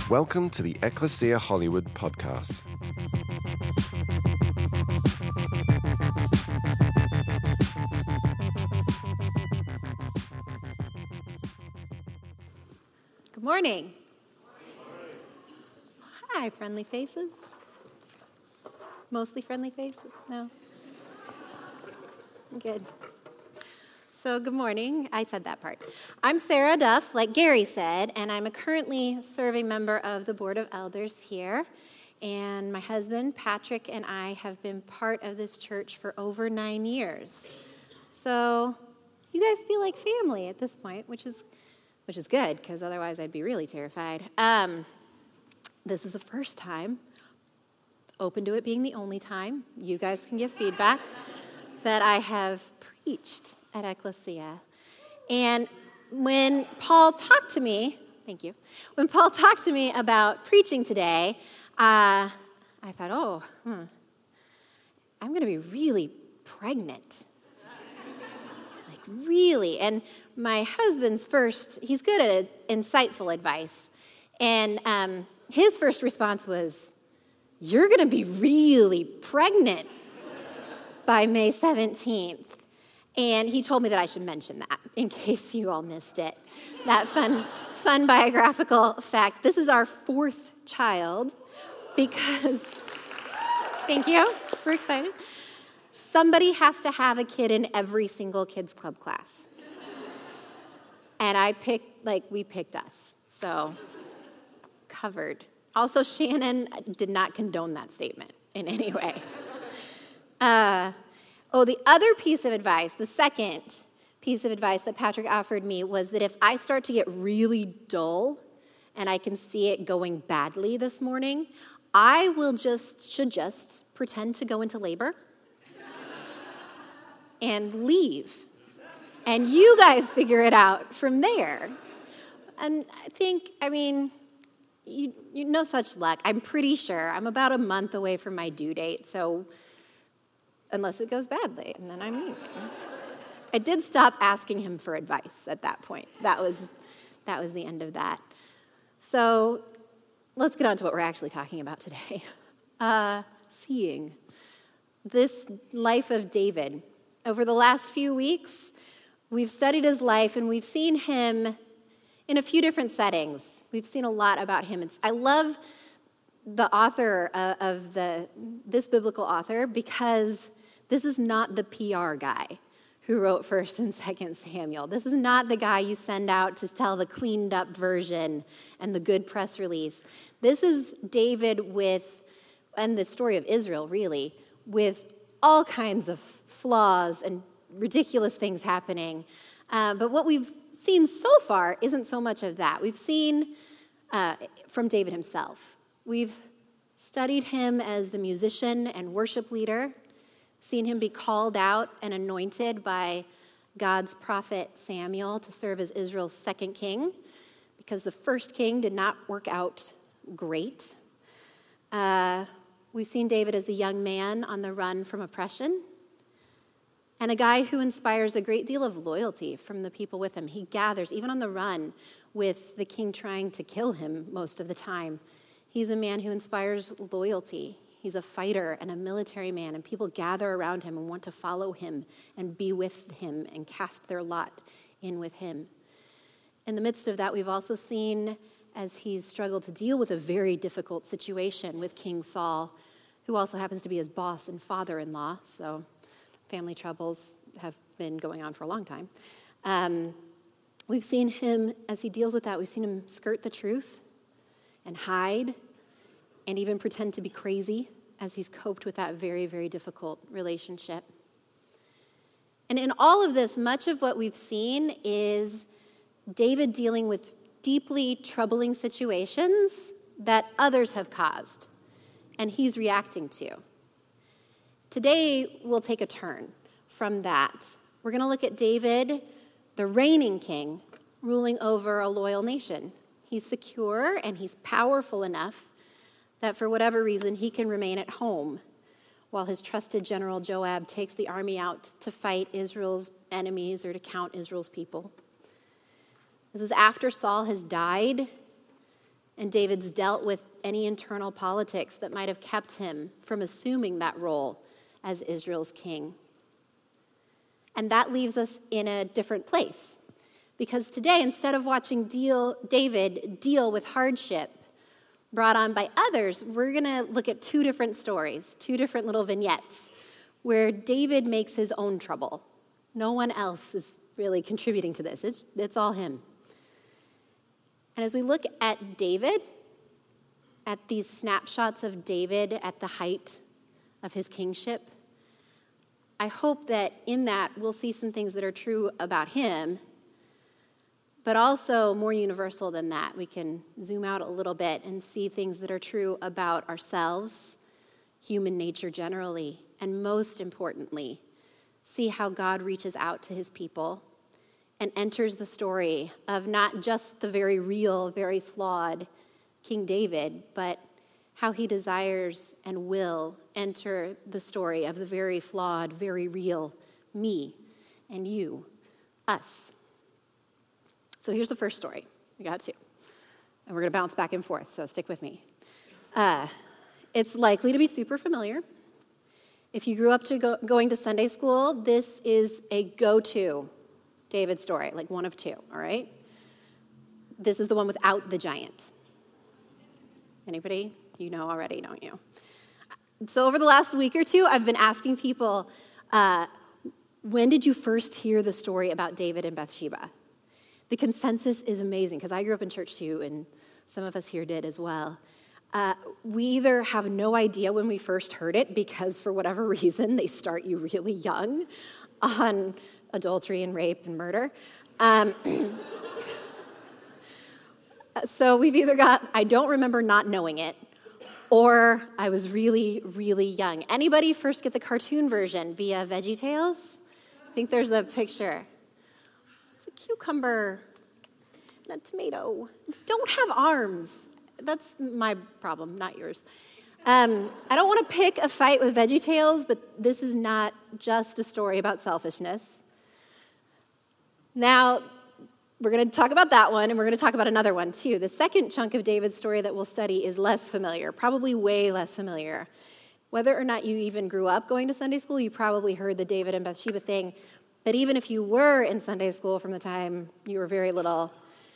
Welcome to the Ecclesia Hollywood podcast. Good morning. Hi, friendly faces. Mostly friendly faces? No? Good. So good morning. I said that part. I'm Sarah Duff, like Gary said, and I'm a currently serving member of the Board of Elders here. And my husband, Patrick, and I have been part of this church for over 9 years. So you guys feel like family at this point, which is good, because otherwise I'd be really terrified. This is the first time, open to it being the only time, you guys can give feedback, that I have preached at Ecclesia. And when Paul talked to me, when Paul talked to me about preaching today, I thought, I'm going to be really pregnant. Like, really. And my husband's he's good at insightful advice. And his first response was, "You're going to be really pregnant by May 17th. And he told me that I should mention that in case you all missed it. That fun biographical fact. This is our fourth child because, thank you, we're excited. Somebody has to have a kid in every single kids club class. And we picked us, so covered. Also, Shannon did not condone that statement in any way. The other piece of advice, the second piece of advice that Patrick offered me was that if I start to get really dull and I can see it going badly this morning, I should just pretend to go into labor and leave. And you guys figure it out from there. And you no such luck. I'm pretty sure I'm about a month away from my due date, so unless it goes badly, and then I'm leaving. I did stop asking him for advice at that point. That was the end of that. So let's get on to what we're actually talking about today. Seeing. This life of David. Over the last few weeks, we've studied his life, and we've seen him in a few different settings. We've seen a lot about him. I love the author of this biblical author because this is not the PR guy who wrote 1st and 2nd Samuel. This is not the guy you send out to tell the cleaned up version and the good press release. This is David and the story of Israel really, with all kinds of flaws and ridiculous things happening. But what we've seen so far isn't so much of that. We've seen from David himself. We've studied him as the musician and worship leader, seen him be called out and anointed by God's prophet Samuel to serve as Israel's second king, because the first king did not work out great. We've seen David as a young man on the run from oppression, and a guy who inspires a great deal of loyalty from the people with him. He gathers, even on the run, with the king trying to kill him most of the time. He's a man who inspires loyalty. He's a fighter and a military man, and people gather around him and want to follow him and be with him and cast their lot in with him. In the midst of that, we've also seen, as he's struggled to deal with a very difficult situation with King Saul, who also happens to be his boss and father-in-law, so family troubles have been going on for a long time. We've seen him, as he deals with that, we've seen him skirt the truth and hide and even pretend to be crazy as he's coped with that very, very difficult relationship. And in all of this, much of what we've seen is David dealing with deeply troubling situations that others have caused, and he's reacting to. Today, we'll take a turn from that. We're going to look at David, the reigning king, ruling over a loyal nation. He's secure and he's powerful enough that for whatever reason, he can remain at home while his trusted general Joab takes the army out to fight Israel's enemies or to count Israel's people. This is after Saul has died And David's dealt with any internal politics that might have kept him from assuming that role as Israel's king. And that leaves us in a different place. Because today, instead of watching David deal with hardship brought on by others, we're going to look at two different stories, two different little vignettes, where David makes his own trouble. No one else is really contributing to this. It's all him. And as we look at David, at these snapshots of David at the height of his kingship, I hope that in that we'll see some things that are true about him, but also more universal than that. We can zoom out a little bit and see things that are true about ourselves, human nature generally, and most importantly, see how God reaches out to his people and enters the story of not just the very real, very flawed King David, but how he desires and will enter the story of the very flawed, very real me and you, us. So here's the first story. We got two. And we're going to bounce back and forth, so stick with me. It's likely to be super familiar. If you grew up going to Sunday school, this is a go-to David story, like one of two, all right? This is the one without the giant. Anybody? You know already, don't you? So over the last week or two, I've been asking people, when did you first hear the story about David and Bathsheba? The consensus is amazing, because I grew up in church too, and some of us here did as well. We either have no idea when we first heard it, because for whatever reason, they start you really young on adultery and rape and murder. So we've either got, I don't remember not knowing it, or I was really, really young. Anybody first get the cartoon version via VeggieTales? I think there's a picture. It's a cucumber and a tomato. Don't have arms. That's my problem, not yours. I don't want to pick a fight with VeggieTales, but this is not just a story about selfishness. Now, we're going to talk about that one, and we're going to talk about another one, too. The second chunk of David's story that we'll study is less familiar, probably way less familiar. Whether or not you even grew up going to Sunday school, you probably heard the David and Bathsheba thing. But even if you were in Sunday school from the time you were very little,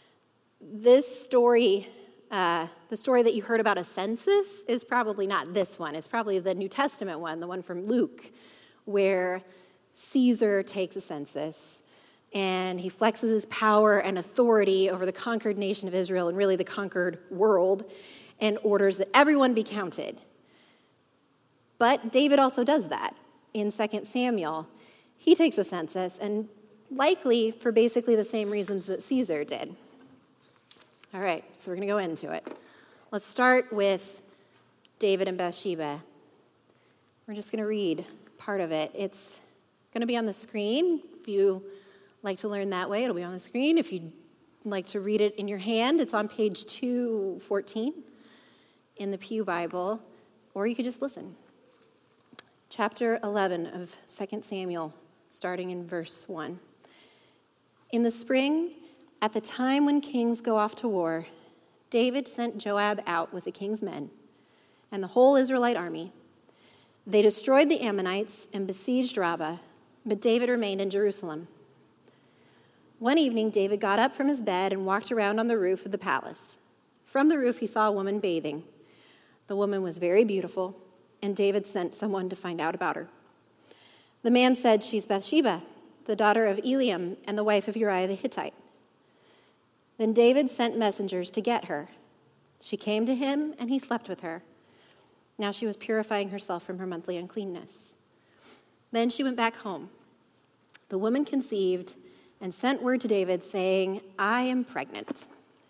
this story, the story that you heard about a census, is probably not this one. It's probably the New Testament one, the one from Luke, where Caesar takes a census, and he flexes his power and authority over the conquered nation of Israel, and really the conquered world, and orders that everyone be counted. But David also does that in 2 Samuel. He takes a census, and likely for basically the same reasons that Caesar did. All right, so we're going to go into it. Let's start with David and Bathsheba. We're just going to read part of it. It's going to be on the screen. If you like to learn that way, it'll be on the screen. If you'd like to read it in your hand, it's on page 214 in the Pew Bible, or you could just listen. Chapter 11 of 2 Samuel, starting in verse 1. In the spring, at the time when kings go off to war, David sent Joab out with the king's men and the whole Israelite army. They destroyed the Ammonites and besieged Rabbah, but David remained in Jerusalem. One evening, David got up from his bed and walked around on the roof of the palace. From the roof, he saw a woman bathing. The woman was very beautiful, and David sent someone to find out about her. The man said, "She's Bathsheba, the daughter of Eliam and the wife of Uriah the Hittite." Then David sent messengers to get her. She came to him, and he slept with her. Now she was purifying herself from her monthly uncleanness. Then she went back home. The woman conceived and sent word to David saying, "I am pregnant."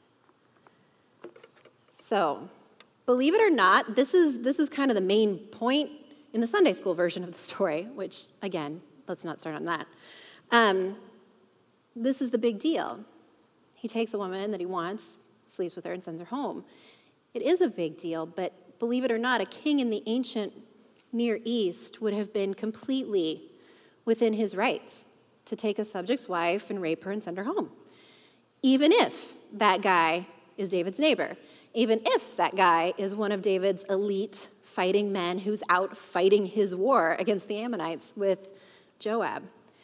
So, believe it or not, this is kind of the main point in the Sunday school version of the story, which, again, let's not start on that. This is the big deal. He takes a woman that he wants, sleeps with her, and sends her home. It is a big deal, but believe it or not, a king in the ancient Near East would have been completely within his rights to take a subject's wife and rape her and send her home, even if that guy is David's neighbor, even if that guy is one of David's elite fighting men who's out fighting his war against the Ammonites with Joab.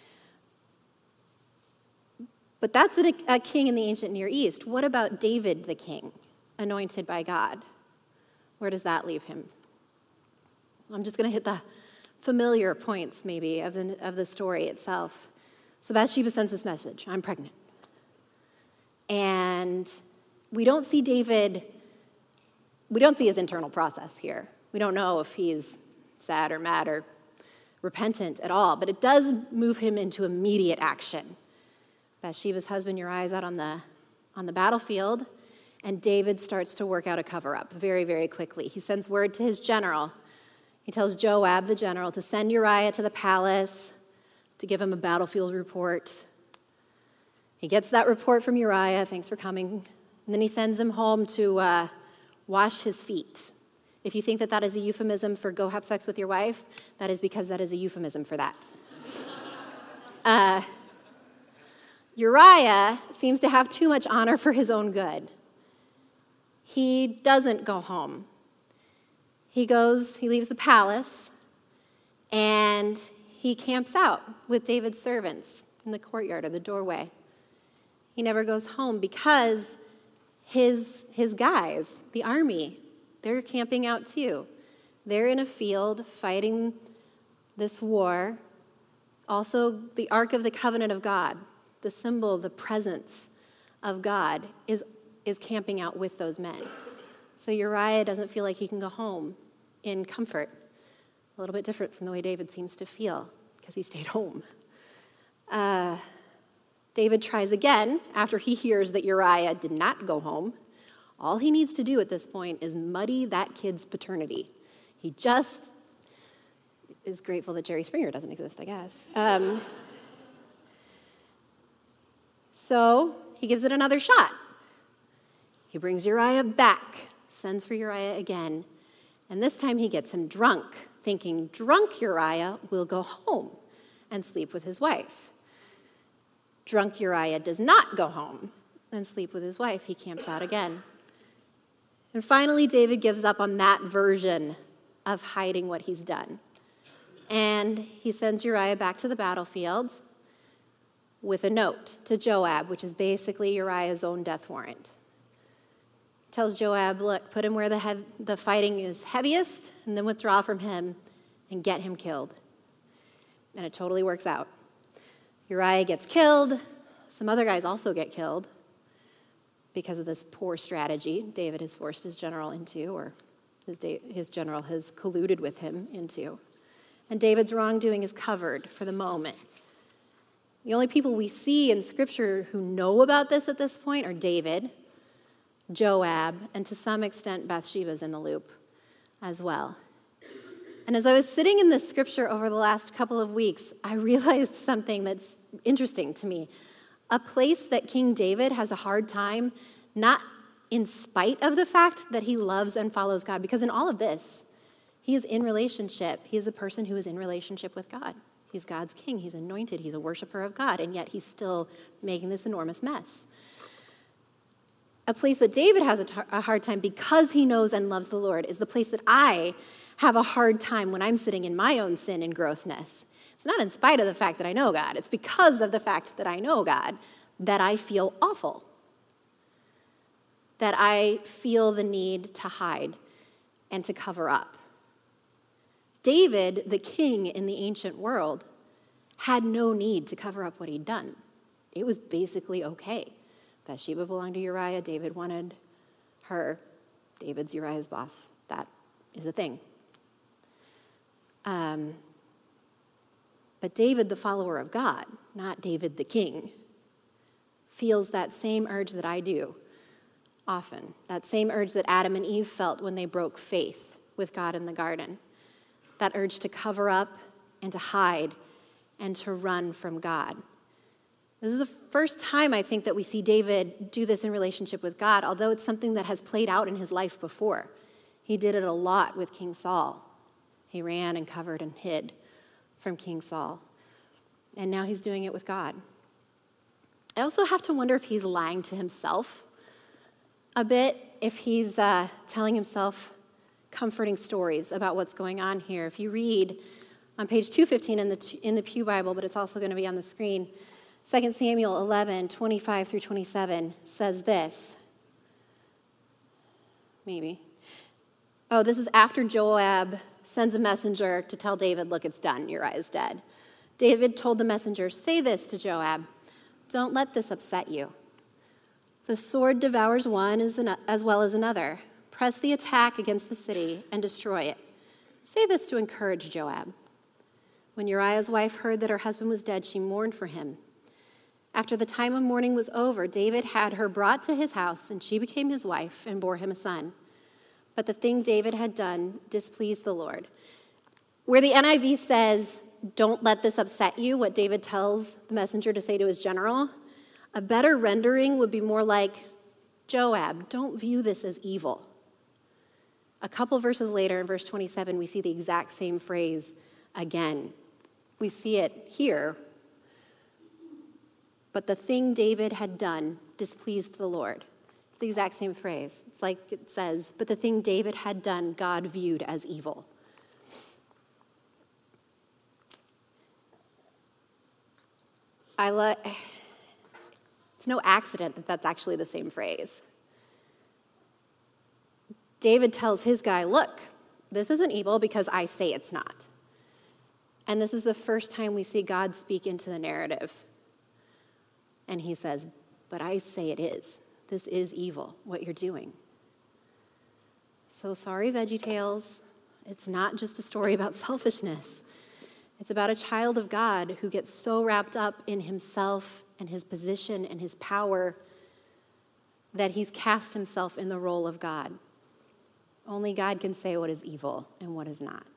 But that's a king in the ancient Near East. What about David the king, anointed by God? Where does that leave him? I'm just going to hit the familiar points, maybe, of the story itself. So Bathsheba sends this message: I'm pregnant. And we don't see his internal process here. We don't know if he's sad or mad or repentant at all, but it does move him into immediate action. Bathsheba's husband Uriah is out on the battlefield, and David starts to work out a cover-up very, very quickly. He sends word to his general. He tells Joab, the general, to send Uriah to the palace to give him a battlefield report. He gets that report from Uriah, thanks for coming, and then he sends him home to wash his feet. If you think that is a euphemism for go have sex with your wife, that is because that is a euphemism for that. Uriah seems to have too much honor for his own good. He doesn't go home. He leaves the palace, and he camps out with David's servants in the courtyard or the doorway. He never goes home because his guys, the army, they're camping out too. They're in a field fighting this war. Also, the Ark of the Covenant of God, the symbol, the presence of God, is camping out with those men. So Uriah doesn't feel like he can go home in comfort. A little bit different from the way David seems to feel because he stayed home. David tries again after he hears that Uriah did not go home. All he needs to do at this point is muddy that kid's paternity. He just is grateful that Jerry Springer doesn't exist, I guess. So he gives it another shot. He brings Uriah back, sends for Uriah again, and this time he gets him drunk, thinking drunk Uriah will go home and sleep with his wife. Drunk Uriah does not go home and sleep with his wife. He camps out again. And finally, David gives up on that version of hiding what he's done. And he sends Uriah back to the battlefield with a note to Joab, which is basically Uriah's own death warrant. Tells Joab, look, put him where the fighting is heaviest, and then withdraw from him and get him killed. And it totally works out. Uriah gets killed. Some other guys also get killed because of this poor strategy David has forced his general into, or his general has colluded with him into. And David's wrongdoing is covered for the moment. The only people we see in Scripture who know about this at this point are David, Joab, and to some extent Bathsheba's in the loop as well. And as I was sitting in this Scripture over the last couple of weeks, I realized something that's interesting to me. A place that King David has a hard time, not in spite of the fact that he loves and follows God, because in all of this, he is in relationship. He is a person who is in relationship with God. He's God's king. He's anointed. He's a worshiper of God, and yet he's still making this enormous mess. A place that David has a hard time because he knows and loves the Lord is the place that I have a hard time when I'm sitting in my own sin and grossness. It's not in spite of the fact that I know God. It's because of the fact that I know God that I feel awful, that I feel the need to hide and to cover up. David, the king in the ancient world, had no need to cover up what he'd done. It was basically okay. Bathsheba belonged to Uriah. David wanted her. David's Uriah's boss. That is a thing. But David, the follower of God, not David the king, feels that same urge that I do often, that same urge that Adam and Eve felt when they broke faith with God in the garden, that urge to cover up and to hide and to run from God. This is the first time I think that we see David do this in relationship with God, although it's something that has played out in his life before. He did it a lot with King Saul. He ran and covered and hid from King Saul. And now he's doing it with God. I also have to wonder if he's lying to himself a bit if he's telling himself comforting stories about what's going on here. If you read on page 215 in the Pew Bible, but it's also going to be on the screen, 2 Samuel 11, 25 through 27 says this. Maybe. Oh, this is after Joab sends a messenger to tell David, look, it's done, Uriah is dead. David told the messenger, say this to Joab, don't let this upset you. The sword devours one as well as another. Press the attack against the city and destroy it. Say this to encourage Joab. When Uriah's wife heard that her husband was dead, she mourned for him. After the time of mourning was over, David had her brought to his house, and she became his wife and bore him a son. But the thing David had done displeased the Lord. Where the NIV says, don't let this upset you, what David tells the messenger to say to his general, a better rendering would be more like, Joab, don't view this as evil. A couple verses later, in verse 27, we see the exact same phrase again. We see it here. But the thing David had done displeased the Lord. It's the exact same phrase. It's like it says, but the thing David had done, God viewed as evil. It's no accident that that's actually the same phrase. David tells his guy, look, this isn't evil because I say it's not. And this is the first time we see God speak into the narrative. And he says, but I say it is. This is evil, what you're doing. So sorry, VeggieTales. It's not just a story about selfishness. It's about a child of God who gets so wrapped up in himself and his position and his power that he's cast himself in the role of God. Only God can say what is evil and what is not.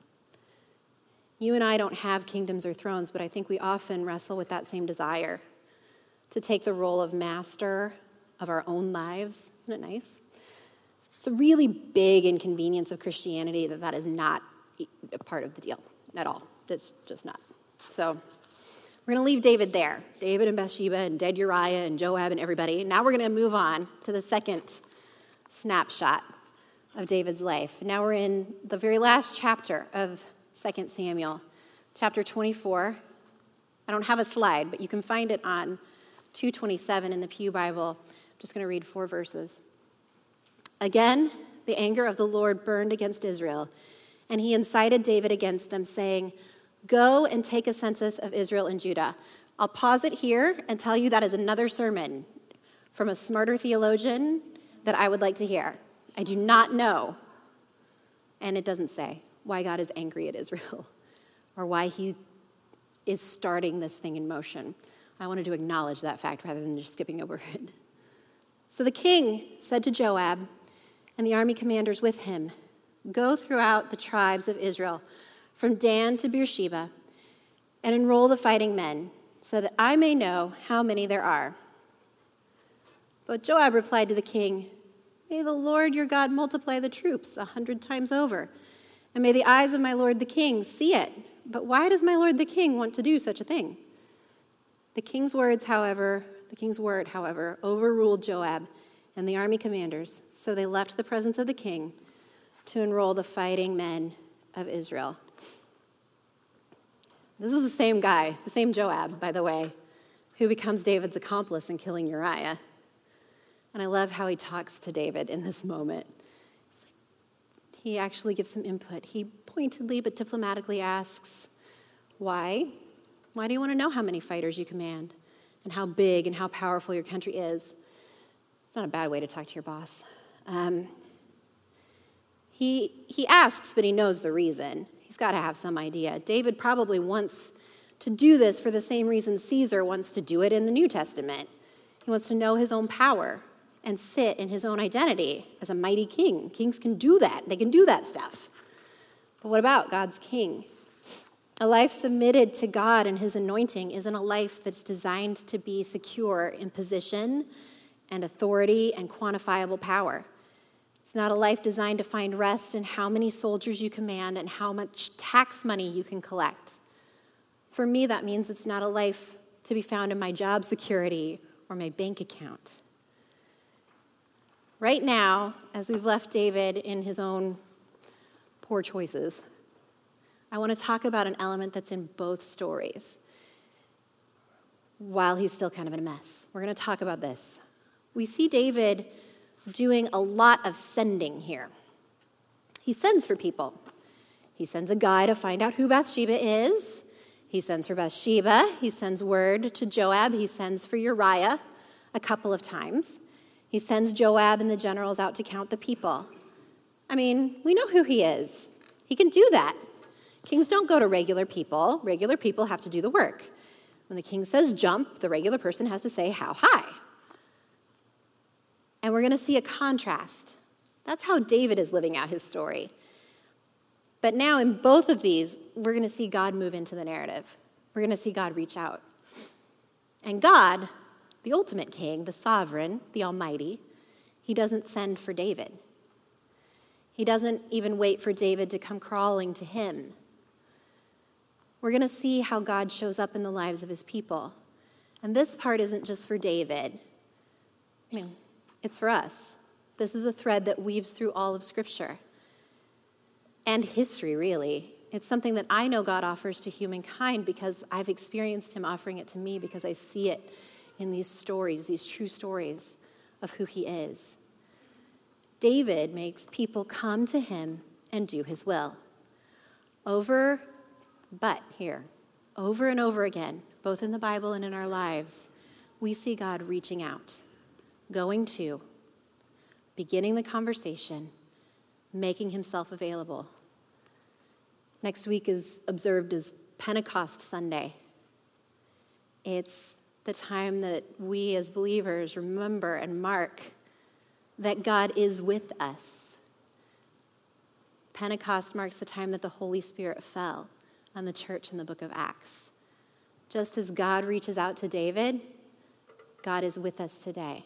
You and I don't have kingdoms or thrones, but I think we often wrestle with that same desire to take the role of master of our own lives. Isn't it nice? It's a really big inconvenience of Christianity that is not a part of the deal at all. That's just not. So we're going to leave David there. David and Bathsheba and dead Uriah and Joab and everybody. Now we're going to move on to the second snapshot of David's life. Now we're in the very last chapter of 2 Samuel, chapter 24. I don't have a slide, but you can find it on 227 in the Pew Bible. I'm just going to read 4 verses. Again, the anger of the Lord burned against Israel, and he incited David against them, saying, go and take a census of Israel and Judah. I'll pause it here and tell you that is another sermon from a smarter theologian that I would like to hear. I do not know, and it doesn't say, why God is angry at Israel or why he is starting this thing in motion. I wanted to acknowledge that fact rather than just skipping over it. So the king said to Joab and the army commanders with him, go throughout the tribes of Israel from Dan to Beersheba and enroll the fighting men so that I may know how many there are. But Joab replied to the king, may the Lord your God multiply the troops 100 times over, and may the eyes of my lord the king see it. But why does my lord the king want to do such a thing? The king's word, however, overruled Joab and the army commanders, so they left the presence of the king to enroll the fighting men of Israel. This is the same guy, the same Joab, by the way, who becomes David's accomplice in killing Uriah. And I love how he talks to David in this moment. He actually gives some input. He pointedly but diplomatically asks, why? Why do you want to know how many fighters you command and how big and how powerful your country is? It's not a bad way to talk to your boss. He asks, but he knows the reason. He's got to have some idea. David probably wants to do this for the same reason Caesar wants to do it in the New Testament. He wants to know his own power and sit in his own identity as a mighty king. Kings can do that. They can do that stuff. But what about God's king? A life submitted to God and his anointing isn't a life that's designed to be secure in position and authority and quantifiable power. It's not a life designed to find rest in how many soldiers you command and how much tax money you can collect. For me, that means it's not a life to be found in my job security or my bank account. Right now, as we've left David in his own poor choices, I want to talk about an element that's in both stories while he's still kind of in a mess. We're going to talk about this. We see David doing a lot of sending here. He sends for people. He sends a guy to find out who Bathsheba is. He sends for Bathsheba. He sends word to Joab. He sends for Uriah a couple of times. He sends Joab and the generals out to count the people. I mean, we know who he is. He can do that. Kings don't go to regular people. Regular people have to do the work. When the king says jump, the regular person has to say how high. And we're going to see a contrast. That's how David is living out his story. But now in both of these, we're going to see God move into the narrative. We're going to see God reach out. And God, the ultimate king, the sovereign, the almighty, he doesn't send for David. He doesn't even wait for David to come crawling to him. We're going to see how God shows up in the lives of his people. And this part isn't just for David. I mean, it's for us. This is a thread that weaves through all of Scripture. And history, really. It's something that I know God offers to humankind because I've experienced him offering it to me because I see it in these stories, these true stories of who he is. David makes people come to him and do his will. Over and over again, both in the Bible and in our lives, we see God reaching out, going to, beginning the conversation, making himself available. Next week is observed as Pentecost Sunday. It's the time that we as believers remember and mark that God is with us. Pentecost marks the time that the Holy Spirit fell on the church in the book of Acts. Just as God reaches out to David, God is with us today.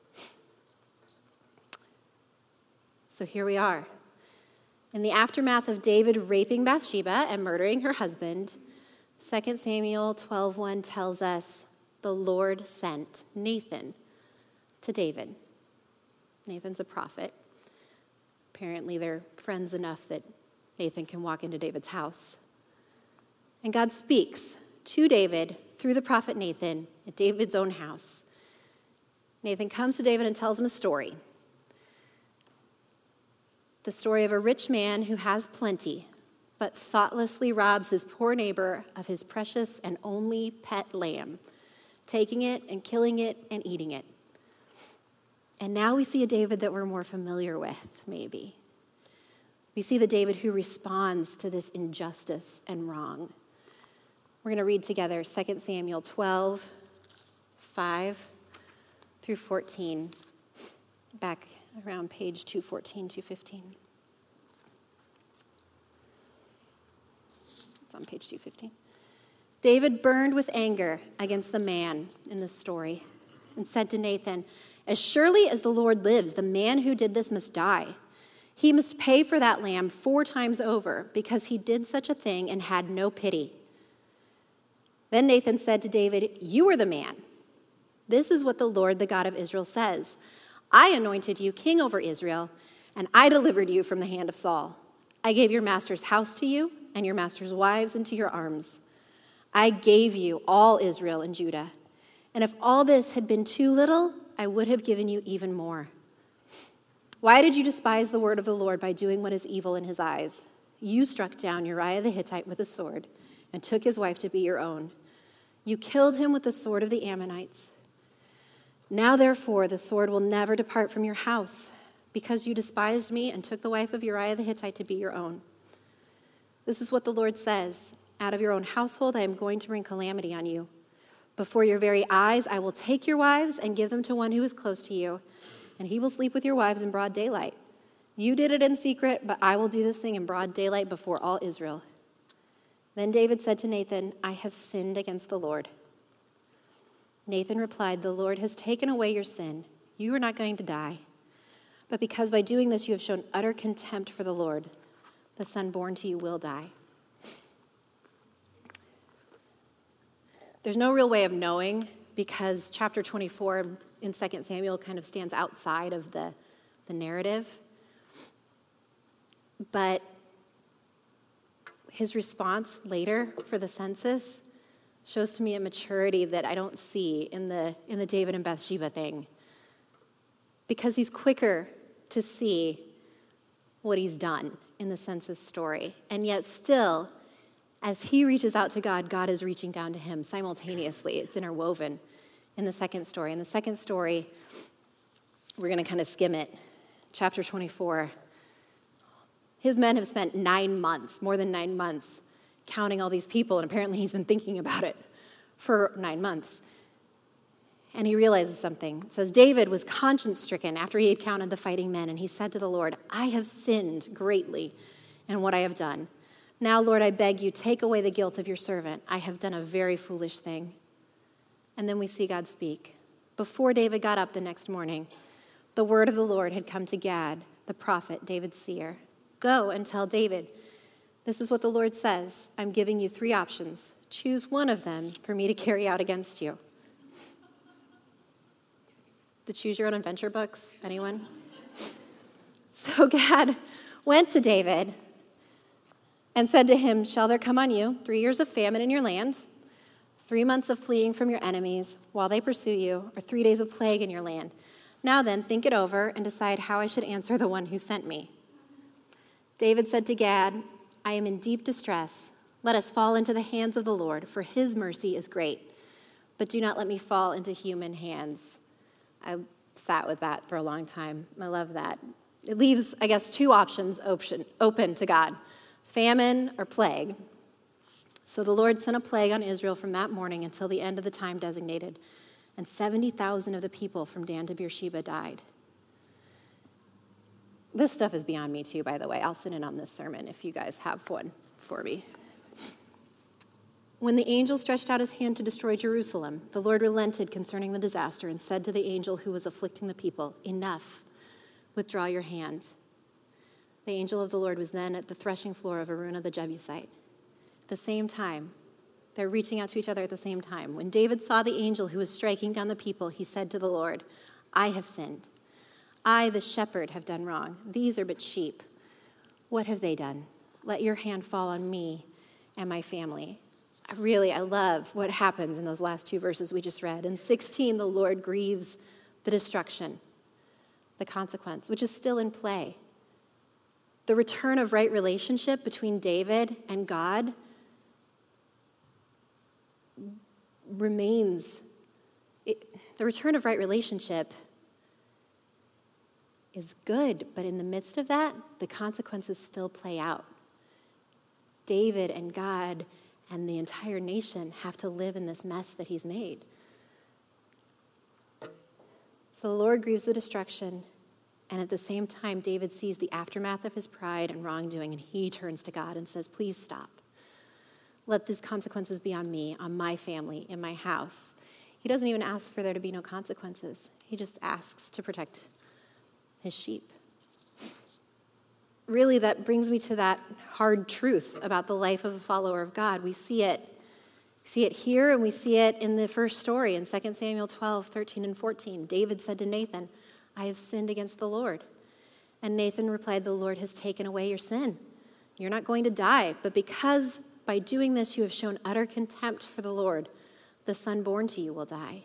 So here we are. In the aftermath of David raping Bathsheba and murdering her husband, 2 Samuel 12:1 tells us the Lord sent Nathan to David. Nathan's a prophet. Apparently they're friends enough that Nathan can walk into David's house. And God speaks to David through the prophet Nathan at David's own house. Nathan comes to David and tells him a story. The story of a rich man who has plenty, but thoughtlessly robs his poor neighbor of his precious and only pet lamb, taking it and killing it and eating it. And now we see a David that we're more familiar with, maybe. We see the David who responds to this injustice and wrong. We're going to read together 2 Samuel 12, 5 through 14, back around page 214, 215. It's on page 215. David burned with anger against the man in this story and said to Nathan, "As surely as the Lord lives, the man who did this must die. He must pay for that lamb 4 times over because he did such a thing and had no pity." Then Nathan said to David, "You are the man. This is what the Lord, the God of Israel, says. I anointed you king over Israel, and I delivered you from the hand of Saul. I gave your master's house to you and your master's wives into your arms. I gave you all Israel and Judah. And if all this had been too little, I would have given you even more. Why did you despise the word of the Lord by doing what is evil in his eyes? You struck down Uriah the Hittite with a sword and took his wife to be your own. You killed him with the sword of the Ammonites. Now, therefore, the sword will never depart from your house, because you despised me and took the wife of Uriah the Hittite to be your own. This is what the Lord says. Out of your own household I am going to bring calamity on you. Before your very eyes I will take your wives and give them to one who is close to you, and he will sleep with your wives in broad daylight. You did it in secret, but I will do this thing in broad daylight before all Israel." Then David said to Nathan, "I have sinned against the Lord." Nathan replied, "The Lord has taken away your sin. You are not going to die. But because by doing this you have shown utter contempt for the Lord, the son born to you will die." There's no real way of knowing because chapter 24 in 2 Samuel kind of stands outside of the the narrative. But his response later for the census shows to me a maturity that I don't see in the David and Bathsheba thing. Because he's quicker to see what he's done in the census story. And yet still, as he reaches out to God, God is reaching down to him simultaneously. It's interwoven in the second story. In the second story, we're going to kind of skim it. Chapter 24. His men have spent 9 months, more than 9 months, counting all these people, and apparently he's been thinking about it for 9 months. And he realizes something. It says, David was conscience-stricken after he had counted the fighting men, and he said to the Lord, I have sinned greatly in what I have done. Now, Lord, I beg you, take away the guilt of your servant. I have done a very foolish thing. And then we see God speak. Before David got up the next morning, the word of the Lord had come to Gad, the prophet, David's seer. Go and tell David, this is what the Lord says. I'm giving you 3 options. Choose one of them for me to carry out against you. The Choose Your Own Adventure books, anyone? So Gad went to David and said to him, shall there come on you 3 years of famine in your land, 3 months of fleeing from your enemies while they pursue you, or 3 days of plague in your land? Now then, think it over and decide how I should answer the one who sent me. David said to Gad, I am in deep distress. Let us fall into the hands of the Lord, for his mercy is great. But do not let me fall into human hands. I sat with that for a long time. I love that. It leaves, I guess, 2 options open to God, famine or plague. So the Lord sent a plague on Israel from that morning until the end of the time designated, and 70,000 of the people from Dan to Beersheba died. This stuff is beyond me too, by the way. I'll sit in on this sermon if you guys have one for me. When the angel stretched out his hand to destroy Jerusalem, the Lord relented concerning the disaster and said to the angel who was afflicting the people, enough, withdraw your hand. The angel of the Lord was then at the threshing floor of Araunah the Jebusite. At the same time, they're reaching out to each other at the same time. When David saw the angel who was striking down the people, he said to the Lord, I have sinned. I, the shepherd, have done wrong. These are but sheep. What have they done? Let your hand fall on me and my family. I love what happens in those last 2 verses we just read. In 16, the Lord grieves the destruction, the consequence, which is still in play. The return of right relationship between David and God remains. The return of right relationship is good, but in the midst of that, the consequences still play out. David and God and the entire nation have to live in this mess that he's made. So the Lord grieves the destruction, and at the same time, David sees the aftermath of his pride and wrongdoing, and he turns to God and says, please stop. Let these consequences be on me, on my family, in my house. He doesn't even ask for there to be no consequences. He just asks to protect his sheep. Really, that brings me to that hard truth about the life of a follower of God. We see it here, and we see it in the first story in 2 Samuel 12, 13, and 14. David said to Nathan, I have sinned against the Lord. And Nathan replied, the Lord has taken away your sin. You're not going to die, but because by doing this you have shown utter contempt for the Lord, the son born to you will die.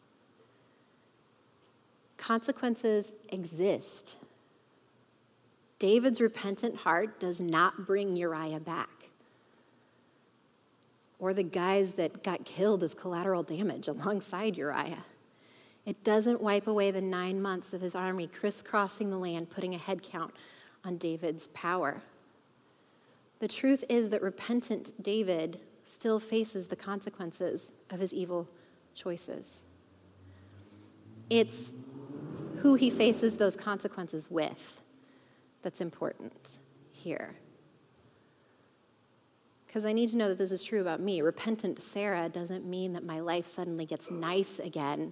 Consequences exist. David's repentant heart does not bring Uriah back, or the guys that got killed as collateral damage alongside Uriah. It doesn't wipe away the 9 months of his army crisscrossing the land, putting a head count on David's power. The truth is that repentant David still faces the consequences of his evil choices. It's who he faces those consequences with that's important here. Because I need to know that this is true about me. Repentant Sarah doesn't mean that my life suddenly gets nice again.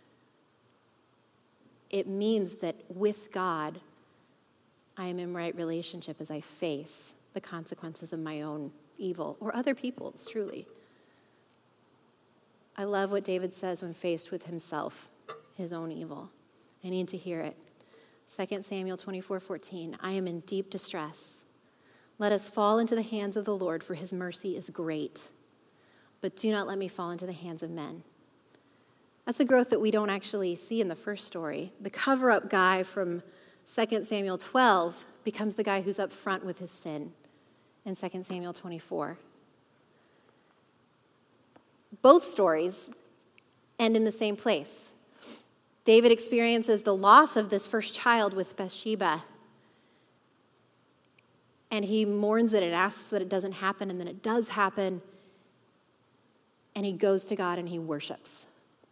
It means that with God, I am in right relationship as I face the consequences of my own evil, or other people's, truly. I love what David says when faced with himself, his own evil. I need to hear it. 2 Samuel 24:14, I am in deep distress. Let us fall into the hands of the Lord, for his mercy is great. But do not let me fall into the hands of men. That's a growth that we don't actually see in the first story. The cover-up guy from 2 Samuel 12 becomes the guy who's up front with his sin in 2 Samuel 24. Both stories end in the same place. David experiences the loss of this first child with Bathsheba, and he mourns it and asks that it doesn't happen, and then it does happen, and he goes to God and he worships.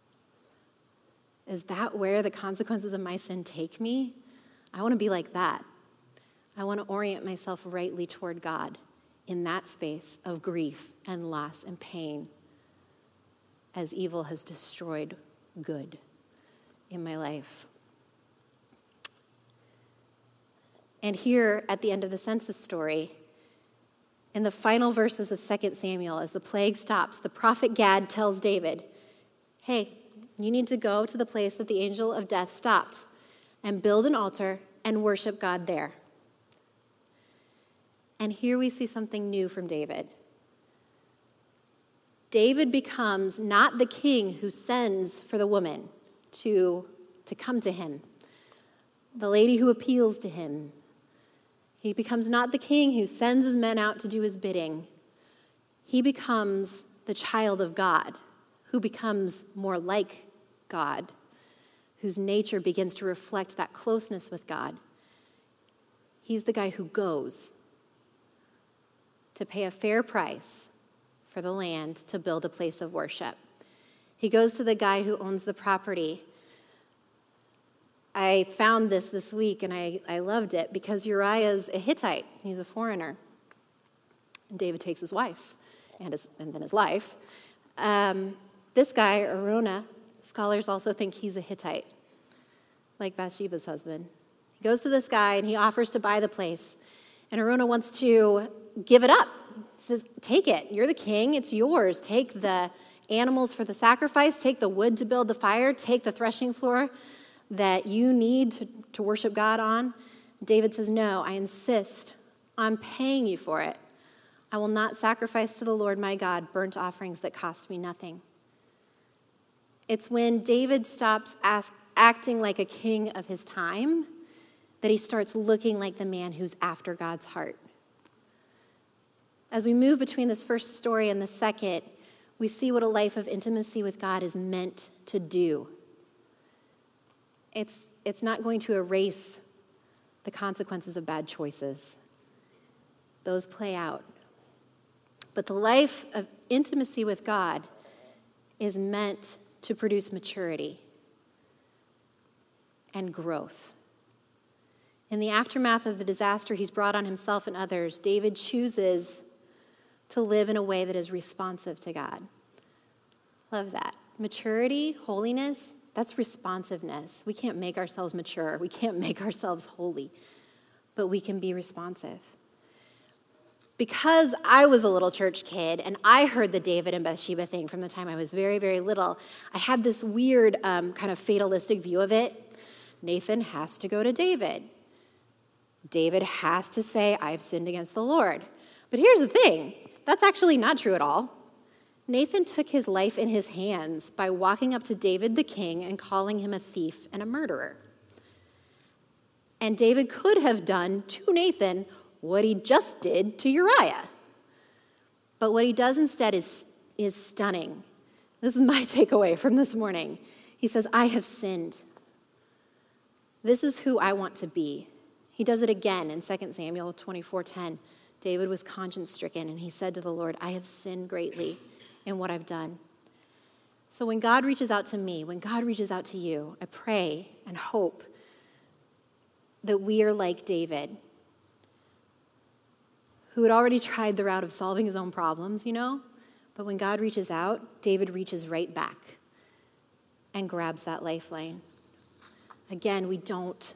Is that where the consequences of my sin take me? I want to be like that. I want to orient myself rightly toward God in that space of grief and loss and pain, as evil has destroyed good in my life. And here at the end of the census story, in the final verses of 2 Samuel, as the plague stops, the prophet Gad tells David, hey, you need to go to the place that the angel of death stopped and build an altar and worship God there. And here we see something new from David. David becomes not the king who sends for the woman to come to him, the lady who appeals to him. He becomes not the king who sends his men out to do his bidding. He becomes the child of God, who becomes more like God, whose nature begins to reflect that closeness with God. He's the guy who goes to pay a fair price for the land to build a place of worship. He goes to the guy who owns the property. I found this week, and I loved it, because Uriah's a Hittite. He's a foreigner. And David takes his wife and then his life. This guy, Araunah, scholars also think he's a Hittite, like Bathsheba's husband. He goes to this guy, and he offers to buy the place. And Araunah wants to give it up. He says, take it. You're the king. It's yours. Take the animals for the sacrifice. Take the wood to build the fire. Take the threshing floor that you need to worship God on. David says, no, I insist. I'm paying you for it. I will not sacrifice to the Lord my God burnt offerings that cost me nothing. It's when David stops acting like a king of his time that he starts looking like the man who's after God's heart. As we move between this first story and the second, we see what a life of intimacy with God is meant to do. It's not going to erase the consequences of bad choices. Those play out. But the life of intimacy with God is meant to produce maturity and growth. In the aftermath of the disaster he's brought on himself and others, David chooses to live in a way that is responsive to God. Love that. Maturity, holiness, that's responsiveness. We can't make ourselves mature. We can't make ourselves holy, but we can be responsive. Because I was a little church kid and I heard the David and Bathsheba thing from the time I was very, very little, I had this weird kind of fatalistic view of it. Nathan has to go to David. David has to say, I've sinned against the Lord. But here's the thing. That's actually not true at all. Nathan took his life in his hands by walking up to David the king and calling him a thief and a murderer. And David could have done to Nathan what he just did to Uriah. But what he does instead is stunning. This is my takeaway from this morning. He says, I have sinned. This is who I want to be. He does it again in 2 Samuel 24:10. David was conscience-stricken, and he said to the Lord, I have sinned greatly in what I've done. So when God reaches out to me, when God reaches out to you, I pray and hope that we are like David, who had already tried the route of solving his own problems, but when God reaches out, David reaches right back and grabs that lifeline. Again, we don't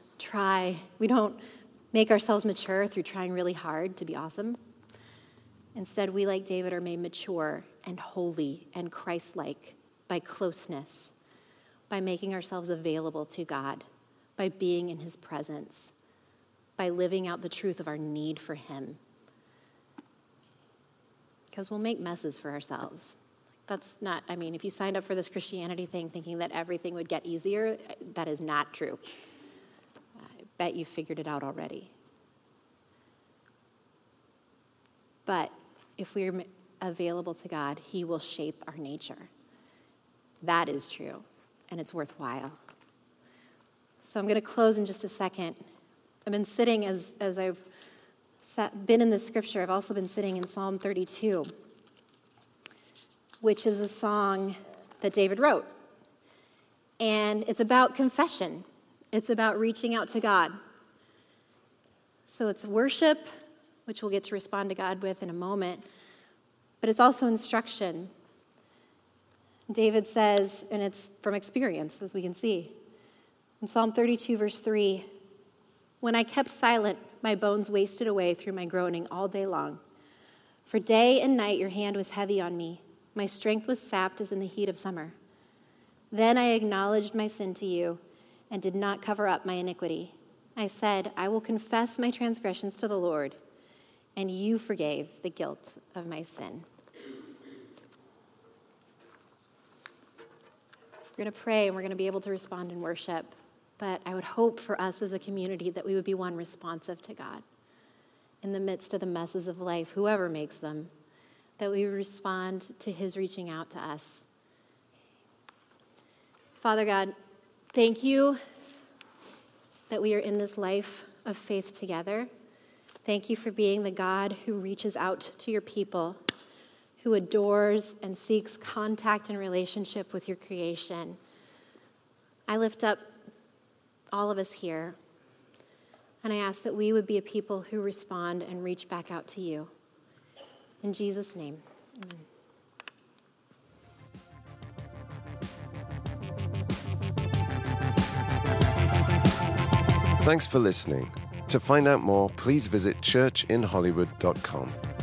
make ourselves mature through trying really hard to be awesome. Instead, we, like David, are made mature and holy and Christ-like by closeness, by making ourselves available to God, by being in his presence, by living out the truth of our need for him. Because we'll make messes for ourselves. That's not, if you signed up for this Christianity thing thinking that everything would get easier, that is not true. I bet you figured it out already. But if we're available to God, he will shape our nature. That is true, and it's worthwhile. So I'm going to close in just a second. I've been sitting, as I've been in the scripture, I've also been sitting in Psalm 32, which is a song that David wrote. And it's about confession. It's about reaching out to God. So it's worship, which we'll get to respond to God with in a moment, but it's also instruction. David says, and it's from experience, as we can see, in Psalm 32, verse 3, "When I kept silent, my bones wasted away through my groaning all day long. For day and night your hand was heavy on me. My strength was sapped as in the heat of summer. Then I acknowledged my sin to you and did not cover up my iniquity. I said, I will confess my transgressions to the Lord, and you forgave the guilt of my sin." We're going to pray, and we're going to be able to respond in worship. But I would hope for us as a community that we would be one responsive to God in the midst of the messes of life, whoever makes them, that we would respond to his reaching out to us. Father God, thank you that we are in this life of faith together. Thank you for being the God who reaches out to your people, who adores and seeks contact and relationship with your creation. I lift up all of us here, and I ask that we would be a people who respond and reach back out to you. In Jesus' name, amen. Thanks for listening. To find out more, please visit churchinhollywood.com.